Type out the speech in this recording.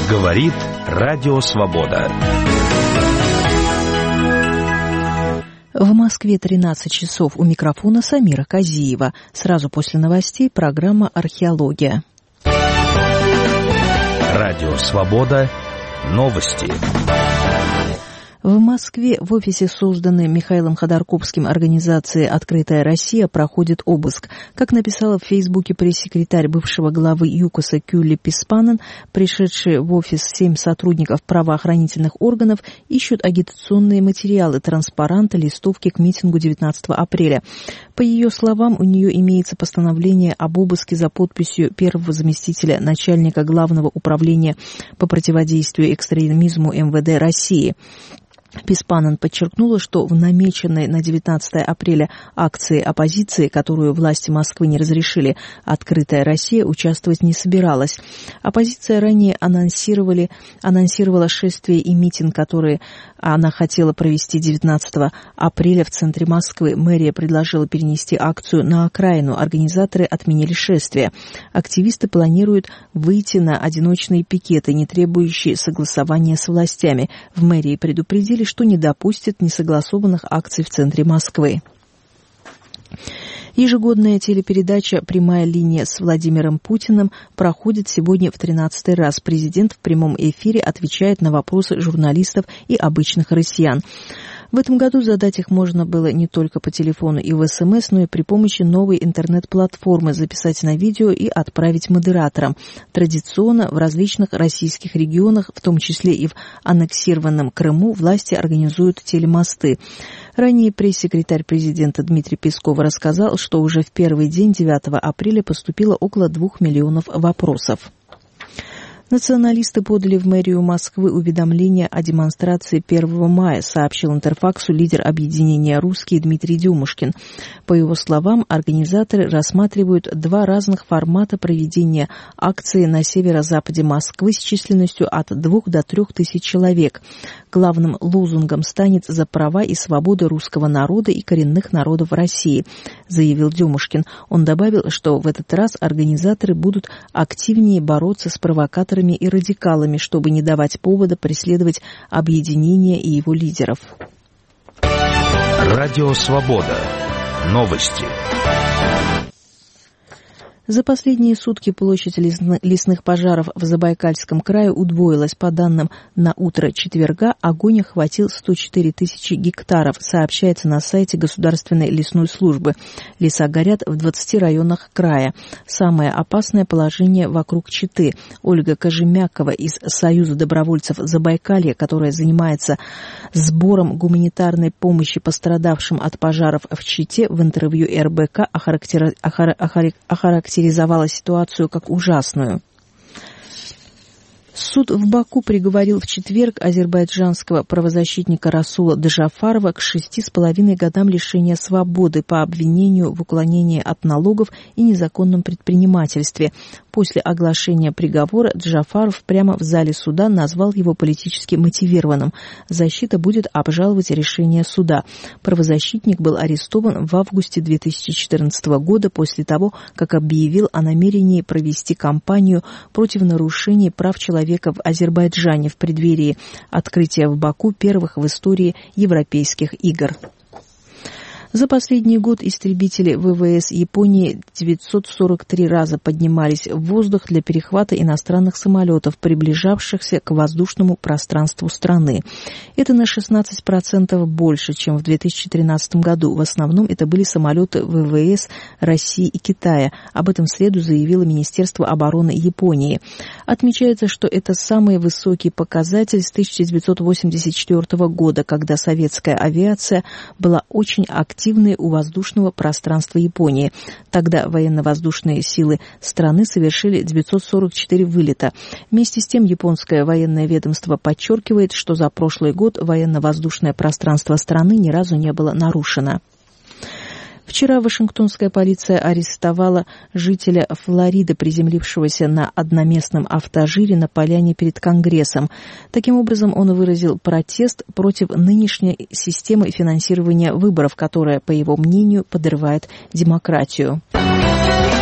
Говорит Радио Свобода. В Москве 13 часов. У микрофона Самира Казиева. Сразу после новостей программа «Археология». Радио Свобода. Новости. В Москве в офисе, созданной Михаилом Ходорковским организации «Открытая Россия», проходит обыск. Как написала в Фейсбуке пресс-секретарь бывшего главы ЮКОСа Кюлли Писпанен, пришедшие в офис 7 сотрудников правоохранительных органов ищут агитационные материалы, транспаранты, листовки к митингу 19 апреля. По ее словам, у нее имеется постановление об обыске за подписью первого заместителя начальника Главного управления по противодействию экстремизму МВД России. Писпанен подчеркнула, что в намеченной на 19 апреля акции оппозиции, которую власти Москвы не разрешили, «Открытая Россия» участвовать не собиралась. Оппозиция ранее анонсировала шествие и митинг, которые она хотела провести 19 апреля в центре Москвы. Мэрия предложила перенести акцию на окраину. Организаторы отменили шествие. Активисты планируют выйти на одиночные пикеты, не требующие согласования с властями. В мэрии предупредили, что не допустит несогласованных акций в центре Москвы. Ежегодная телепередача «Прямая линия» с Владимиром Путиным проходит сегодня в 13-й раз. Президент в прямом эфире отвечает на вопросы журналистов и обычных россиян. В этом году задать их можно было не только по телефону и в СМС, но и при помощи новой интернет-платформы, записать на видео и отправить модераторам. Традиционно в различных российских регионах, в том числе и в аннексированном Крыму, власти организуют телемосты. Ранее пресс-секретарь президента Дмитрий Песков рассказал, что уже в первый день 9 апреля поступило около 2 миллионов вопросов. Националисты подали в мэрию Москвы уведомление о демонстрации 1 мая, сообщил Интерфаксу лидер объединения «Русские» Дмитрий Демушкин. По его словам, организаторы рассматривают 2 разных формата проведения акции на северо-западе Москвы с численностью от 2 до 3 тысяч человек. Главным лозунгом станет «За права и свободы русского народа и коренных народов России», заявил Демушкин. Он добавил, что в этот раз организаторы будут активнее бороться с провокаторами и радикалами, чтобы не давать повода преследовать объединение и его лидеров. Радио Свобода. Новости. За последние сутки площадь лесных пожаров в Забайкальском крае удвоилась. По данным на утро четверга, огонь охватил 104 тысячи гектаров, сообщается на сайте Государственной лесной службы. Леса горят в 20 районах края. Самое опасное положение вокруг Читы. Ольга Кожемякова из Союза добровольцев Забайкалья, которая занимается сбором гуманитарной помощи пострадавшим от пожаров в Чите, в интервью РБК охарактеризовала ситуацию как ужасную. Суд в Баку приговорил в четверг азербайджанского правозащитника Расула Джафарова к 6,5 годам лишения свободы по обвинению в уклонении от налогов и незаконном предпринимательстве. После оглашения приговора Джафаров прямо в зале суда назвал его политически мотивированным. Защита будет обжаловать решение суда. Правозащитник был арестован в августе 2014 года после того, как объявил о намерении провести кампанию против нарушений прав человека в Азербайджане в преддверии открытия в Баку первых в истории европейских игр. За последний год истребители ВВС Японии 943 раза поднимались в воздух для перехвата иностранных самолетов, приближавшихся к воздушному пространству страны. Это на 16% больше, чем в 2013 году. В основном это были самолеты ВВС России и Китая. Об этом в среду заявило Министерство обороны Японии. Отмечается, что это самый высокий показатель с 1984 года, когда советская авиация была очень активной у воздушного пространства Японии. Тогда военно-воздушные силы страны совершили 944 вылета. Вместе с тем японское военное ведомство подчеркивает, что за прошлый год военно-воздушное пространство страны ни разу не было нарушено. Вчера вашингтонская полиция арестовала жителя Флориды, приземлившегося на одноместном автожире на поляне перед Конгрессом. Таким образом, он выразил протест против нынешней системы финансирования выборов, которая, по его мнению, подрывает демократию.